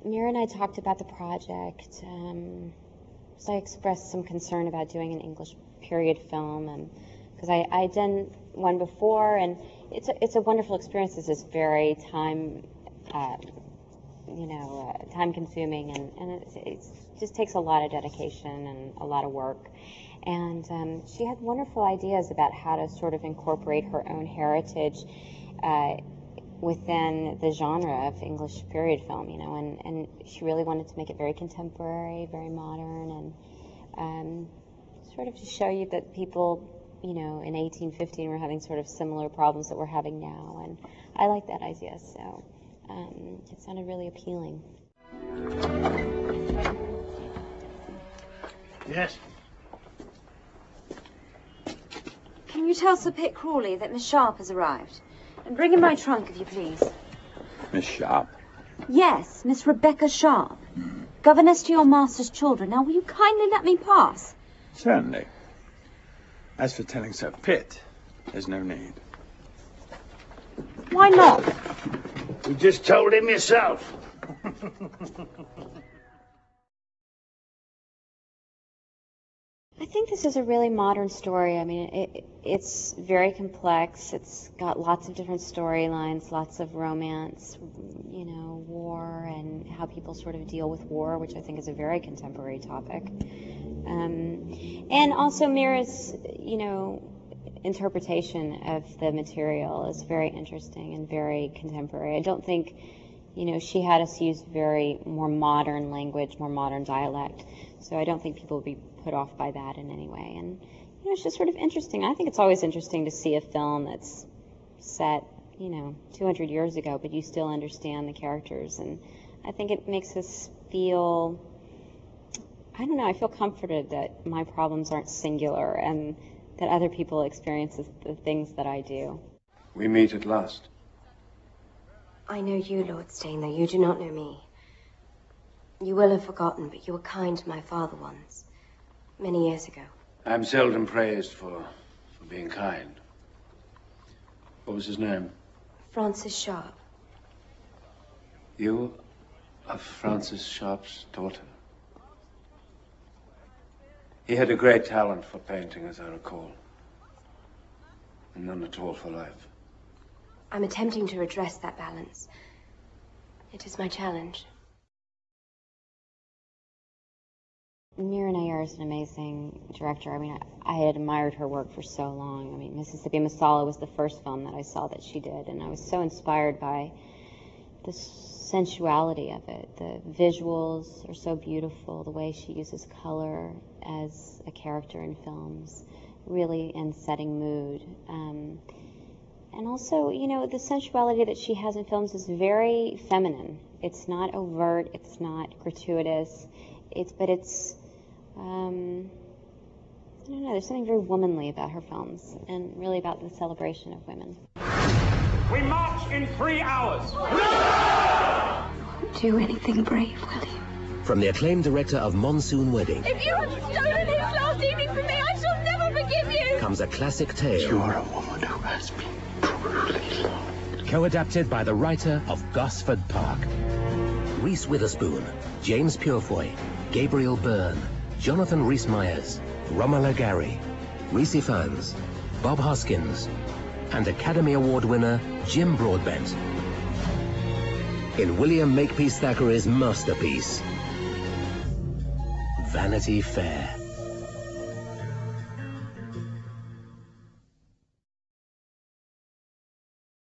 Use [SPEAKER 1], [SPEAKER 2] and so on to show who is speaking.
[SPEAKER 1] Mira and I talked about the project. So I expressed some concern about doing an English period film, because I'd done one before, and it's a wonderful experience. It's very time consuming, and it just takes a lot of dedication and a lot of work. And she had wonderful ideas about how to sort of incorporate her own heritage within the genre of English period film, and she really wanted to make it very contemporary, very modern, and sort of to show you that people, in 1815 were having sort of similar problems that we're having now, and I like that idea, so it sounded really appealing.
[SPEAKER 2] Yes?
[SPEAKER 3] Can you tell Sir Pitt Crawley that Miss Sharp has arrived? And bring in my trunk, if you please.
[SPEAKER 4] Miss Sharp?
[SPEAKER 3] Yes, Miss Rebecca Sharp. Governess to your master's children. Now, will you kindly let me pass?
[SPEAKER 4] Certainly. As for telling Sir Pitt, there's no need.
[SPEAKER 3] Why not?
[SPEAKER 2] You just told him yourself.
[SPEAKER 1] I think this is a really modern story. I mean, it's very complex. It's got lots of different storylines, lots of romance, war, and how people sort of deal with war, which I think is a very contemporary topic. And also Mira's, interpretation of the material is very interesting and very contemporary. I don't think, she had us use more modern language, more modern dialect. So I don't think people will be put off by that in any way. And, it's just sort of interesting. I think it's always interesting to see a film that's set, 200 years ago, but you still understand the characters. And I think it makes us feel, I feel comforted that my problems aren't singular and that other people experience the things that I do.
[SPEAKER 5] We meet at last.
[SPEAKER 6] I know you, Lord Stane, though you do not know me. You will have forgotten, but you were kind to my father once, many years ago.
[SPEAKER 5] I'm seldom praised for being kind. What was his name?
[SPEAKER 6] Francis Sharp.
[SPEAKER 5] You are Francis Sharp's daughter? He had a great talent for painting, as I recall, and none at all for life.
[SPEAKER 6] I'm attempting to redress that balance. It is my challenge.
[SPEAKER 1] Mira Nair is an amazing director. I mean, I had admired her work for so long. I mean, Mississippi Masala was the first film that I saw that she did, and I was so inspired by the sensuality of it. The visuals are so beautiful, the way she uses color as a character in films, really in setting mood. And also, the sensuality that she has in films is very feminine. It's not overt, it's not gratuitous, but it's I don't know, there's something very womanly about her films, and really about the celebration of women.
[SPEAKER 7] We march in 3 hours.
[SPEAKER 6] Don't do anything brave, will you?
[SPEAKER 8] From the acclaimed director of Monsoon Wedding.
[SPEAKER 9] If you have stolen his last evening from me, I shall never forgive you.
[SPEAKER 8] Comes a classic tale.
[SPEAKER 2] You are a woman who has been brutally loved.
[SPEAKER 8] Co-adapted by the writer of Gosford Park. Reese Witherspoon, James Purefoy, Gabriel Byrne, Jonathan Rhys-Meyers, Romola Gary, Reese Ifans, Bob Hoskins, and Academy Award winner Jim Broadbent. In William Makepeace Thackeray's masterpiece, Vanity Fair.